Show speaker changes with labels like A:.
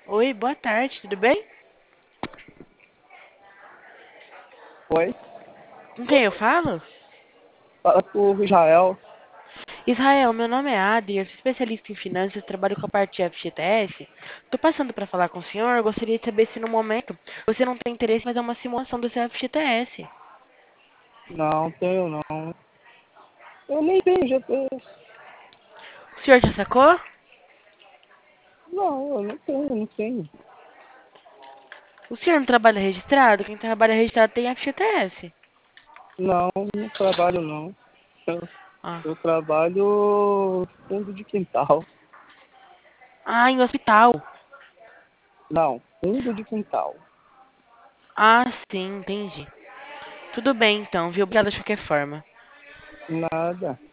A: Oi, boa tarde, tudo bem?
B: Oi,
A: Com quem eu falo?
B: fala pro Israel.
A: Israel, meu nome é Adri, eu sou especialista em finanças, trabalho com a parte de FGTS. Tô passando para falar com o senhor, gostaria de saber se no momento você não tem interesse em fazer uma simulação do seu FGTS.
B: Não, tenho não. Eu nem tenho GPS.
A: O senhor já sacou?
B: Não, eu não tenho, não tenho.
A: O senhor não trabalha registrado? Quem trabalha registrado tem FGTS.
B: Não, não trabalho não. Eu,
A: Ah,
B: eu trabalho fundo de quintal.
A: em hospital.
B: Não, fundo de quintal.
A: Ah, sim, entendi. Tudo bem então, viu? Obrigada de qualquer forma.
B: Nada.